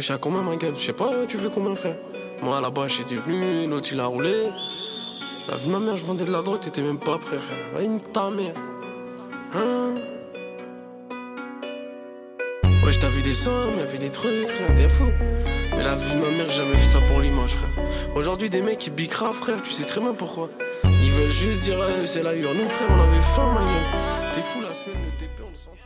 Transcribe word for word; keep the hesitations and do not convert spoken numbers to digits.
Wesh, à combien ma gueule? Je sais pas, tu veux combien, frère? Moi là-bas, j'étais venu, l'autre il a roulé. La vie de ma mère, je vendais de la drogue, t'étais même pas prêt, frère. Va nique ta mère. Hein? Wesh, t'as vu des sommes, y'avait des trucs, frère, t'es fou. Mais la vie de ma mère, j'ai jamais fait ça pour l'image, frère. Aujourd'hui, des mecs qui bicrafent, frère, tu sais très bien pourquoi. Ils veulent juste dire, hey, c'est la hure. Nous, frère, on avait faim, ma gueule. T'es fou, la semaine, le T P, on le sent.